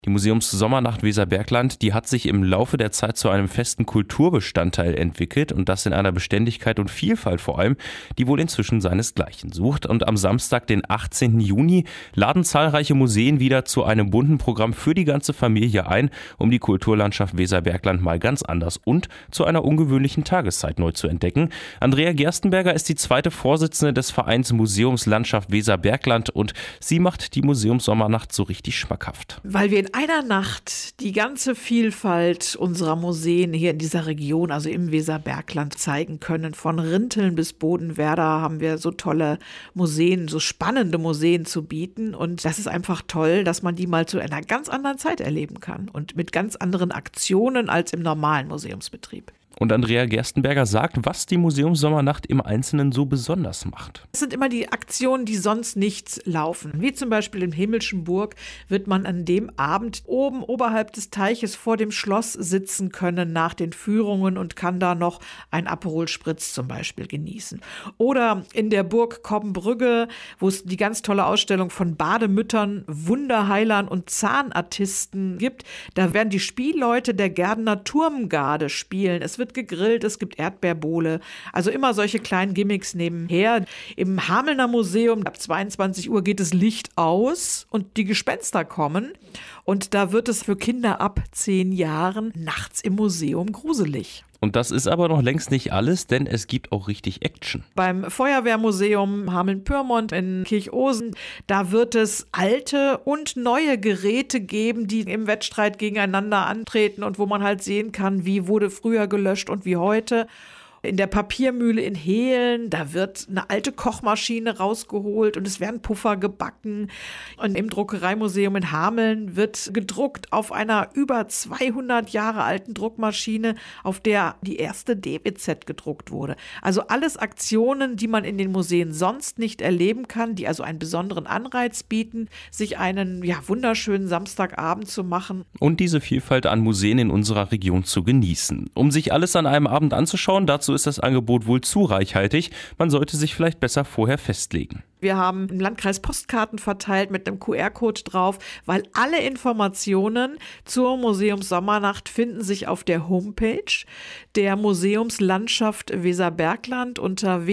Die Museumssommernacht Weserbergland, die hat sich im Laufe der Zeit zu einem festen Kulturbestandteil entwickelt und das in einer Beständigkeit und Vielfalt vor allem, die wohl inzwischen seinesgleichen sucht. Und am Samstag, den 18. Juni, laden zahlreiche Museen wieder zu einem bunten Programm für die ganze Familie ein, um die Kulturlandschaft Weserbergland mal ganz anders und zu einer ungewöhnlichen Tageszeit neu zu entdecken. Andrea Gerstenberger ist die zweite Vorsitzende des Vereins Museumslandschaft Weserbergland und sie macht die Museumssommernacht so richtig schmackhaft. Weil wir in einer Nacht die ganze Vielfalt unserer Museen hier in dieser Region, also im Weserbergland, zeigen können. Von Rinteln bis Bodenwerder haben wir so tolle Museen, so spannende Museen zu bieten. Und das ist einfach toll, dass man die mal zu einer ganz anderen Zeit erleben kann und mit ganz anderen Aktionen als im normalen Museumsbetrieb. Und Andrea Gerstenberger sagt, was die Museumssommernacht im Einzelnen so besonders macht. Es sind immer die Aktionen, die sonst nicht laufen. Wie zum Beispiel in Himmelschenburg wird man an dem Abend oben oberhalb des Teiches vor dem Schloss sitzen können nach den Führungen und kann da noch ein Aperol Spritz zum Beispiel genießen. Oder in der Burg Cobbenbrügge, wo es die ganz tolle Ausstellung von Bademüttern, Wunderheilern und Zahnartisten gibt. Da werden die Spielleute der Gärdener Turmgarde spielen. Es wird gegrillt, es gibt Erdbeerbowle, also immer solche kleinen Gimmicks nebenher. Im Hamelner Museum ab 22 Uhr geht das Licht aus und die Gespenster kommen und da wird es für Kinder ab 10 Jahren nachts im Museum gruselig. Und das ist aber noch längst nicht alles, denn es gibt auch richtig Action. Beim Feuerwehrmuseum Hameln-Pyrmont in Kirchosen, da wird es alte und neue Geräte geben, die im Wettstreit gegeneinander antreten und wo man halt sehen kann, wie wurde früher gelöscht und wie heute. In der Papiermühle in Hehlen, da wird eine alte Kochmaschine rausgeholt und es werden Puffer gebacken. Und im Druckereimuseum in Hameln wird gedruckt auf einer über 200 Jahre alten Druckmaschine, auf der die erste DWZ gedruckt wurde. Also alles Aktionen, die man in den Museen sonst nicht erleben kann, die also einen besonderen Anreiz bieten, sich einen wunderschönen Samstagabend zu machen. Und diese Vielfalt an Museen in unserer Region zu genießen. Um sich alles an einem Abend anzuschauen, dazu ist das Angebot wohl zu reichhaltig. Man sollte sich vielleicht besser vorher festlegen. Wir haben im Landkreis Postkarten verteilt mit einem QR-Code drauf, weil alle Informationen zur Museumssommernacht finden sich auf der Homepage der Museumslandschaft Weserbergland unter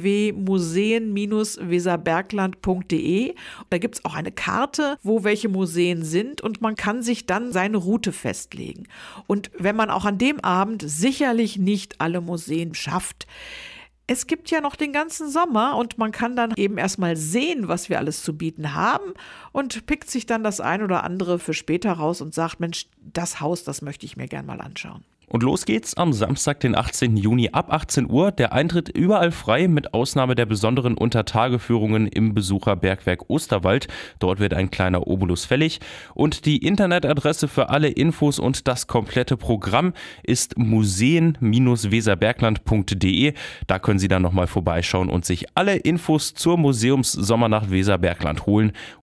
www.museen-weserbergland.de. Da gibt es auch eine Karte, wo welche Museen sind und man kann sich dann seine Route festlegen. Und wenn man auch an dem Abend sicherlich nicht alle Museen schafft, es gibt ja noch den ganzen Sommer und man kann dann eben erstmal sehen, was wir alles zu bieten haben und pickt sich dann das ein oder andere für später raus und sagt, Mensch, das Haus, das möchte ich mir gern mal anschauen. Und los geht's am Samstag, den 18. Juni ab 18 Uhr. Der Eintritt überall frei, mit Ausnahme der besonderen Untertageführungen im Besucherbergwerk Osterwald. Dort wird ein kleiner Obolus fällig. Und die Internetadresse für alle Infos und das komplette Programm ist museen-weserbergland.de. Da können Sie dann nochmal vorbeischauen und sich alle Infos zur Museumssommernacht Weserbergland holen.